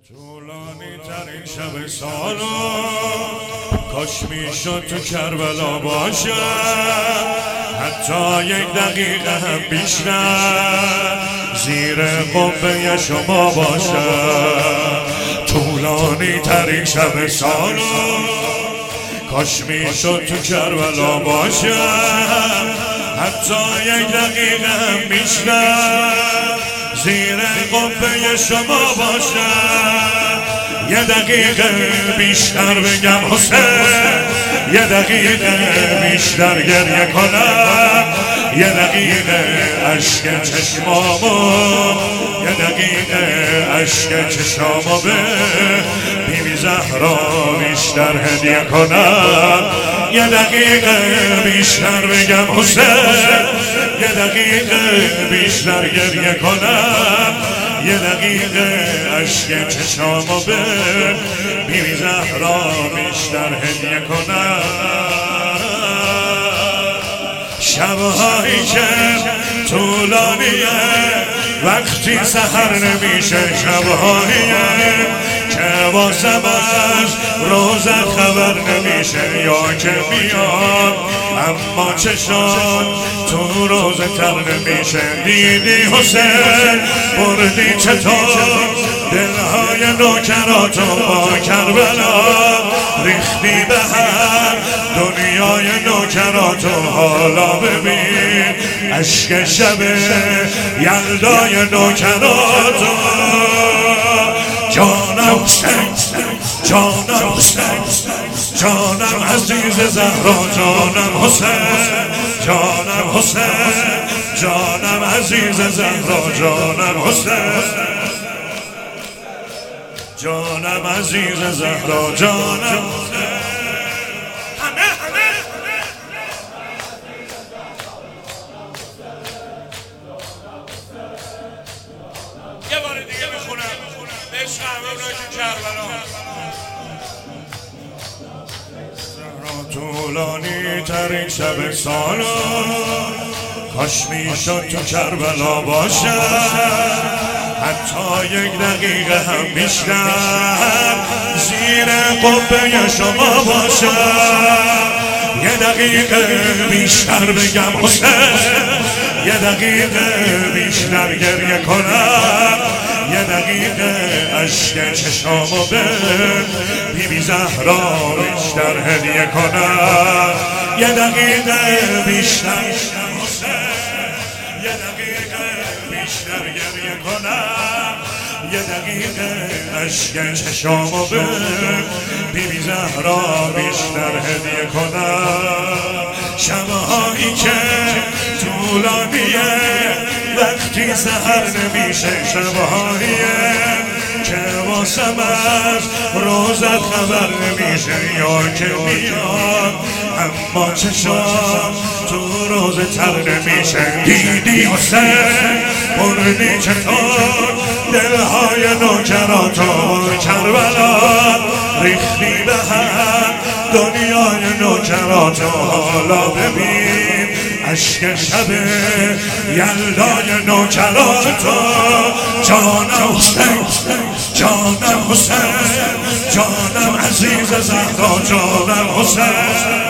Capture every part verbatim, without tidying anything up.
طولانی ترین شب سالو کاش میشد تو کربلا باشه، حتی یک دقیقه هم بیشتر زیر قبه شما باشه. طولانی ترین شب سالو کاش میشد تو کربلا باشه، حتی یک دقیقه هم بیشتر زیر قبه شما باشه. یه دقیقه بیشتر بگم حسین، یه دقیقه بیشتر گریه کنم، یه دقیقه عشق چشمامو، یه دقیقه عشق چشمامو به بیبی زهرا بیشتر هدیه کنم. یه دقیقه بیشتر بگم حسین، یه دقیقه بیشتر گریه کنم، یه دقیقه عشق چشامو به بیبی زهرا بیشتر هدیه کنم. شبهایی که طولانیه وقتی سحر نمیشه، شبهاییه که واسم از روزت خبر نمیشه، یا که میاد اما چشم تو روزه تر نمیشه. دیدی حسین بردی چطور دلهای نوکراتو با کربلا، ریختی به هر دنیای نوکراتو. حالا ببین عشق شب یلدای نوکراتو. جانم حسین، جانم حسین، جانم عزیز زهرا، جانم حسین، جانم حسین، جانم عزیز زهرا، جانم حسین، جانم عزیز زهرا، جانم حسین. همه همه یه بار دیگه میخونم به عشق همه اونایی که کربلا. طولانی ترین شب سالو کاش میشد تو کربلا باشه، حتی یک دقیقه هم بیشتر زیر قبه شما باشه. یه دقیقه بیشتر بگم حسین، یه دقیقه بیشتر گریه کنم، یه دقیقه عشق چشامو به بیبی زهرا بیشتر هدیه کنم. یه دقیقه بیشتر حسین، یه دقیقه بیشتر گریه کنم، یه دقیقه عشق چشامو به بیبی زهرا بیشتر هدیه کنم. شبهایی که طولانیه وقتی سحر نمیشه، شبهاییه که واسم از روزت خبر نمیشه، یا که میاد اما چشم تو روزه تر نمیشه. دیدی حسین بردی چطور دلهای نوکراتو کربلا، ریختی به هم دنیای نوکراتو. حالا ببین عشق شب یلدای نوکراتو. جانم حسین، جانم حسین، جانم عزیز زهرا، جانم حسین،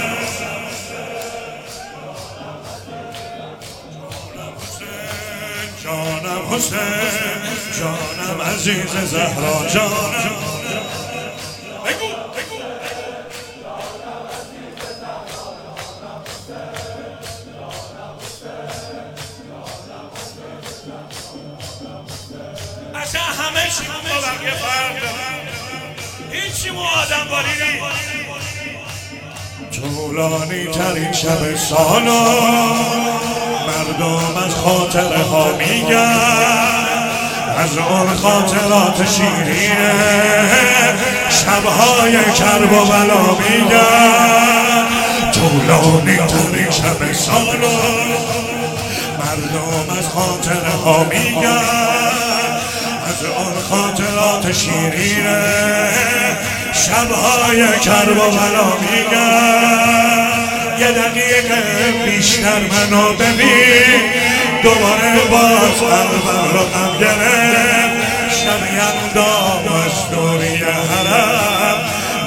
جانم حسین، جانم عزیز زهرا، جانم. بگو بگو اصلا همه چیمون با بقیه فرق دارن، هیچیمون آدم باری نی. طولانی ترین شب سالو مردم از خاطره ها میگن، از اون خاطرات شیرینه شبهای کرب و بلا میگن. طولانی ترین شب سالو مردم از خاطره ها میگن، از اون خاطرات شیرینه شبهای کرب و بلا میگن. یه دقیقه بیشتر منو ببین، دوباره باز قلبم رو غم گرفت. شب یلدا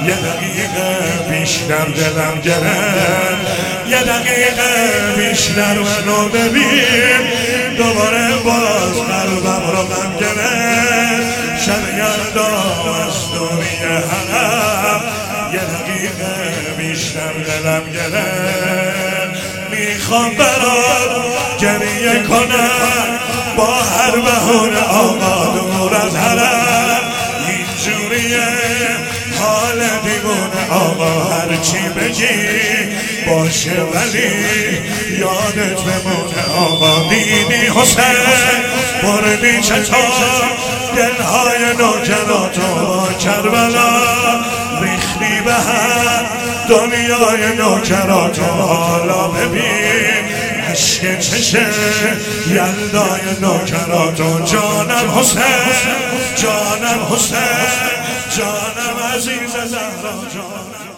یه دقیقه بیشتر دلم گرفت، یه دقیقه بیشتر منو ببین، دوباره باز قلبم رو غم گرفت، شرگردان از دوری حرم، یه دقیقه بیشتر دلم گرفت. میخوام برات گریه کنم با هر بهونه آقا دور از حرم، اینجوریه حال دیوونه آقا، هرچی بگی باشه ولی یادت بمونه آقا. دیدی حسین بردی چطور دلهای نوکراتو با کربلا، ریختی به هم دنیای نوکراتو، حالا ببین عشق چشه یلدای نوکراتو. جانم حسین، جانم حسین، جانم عزیز زهرا، جانم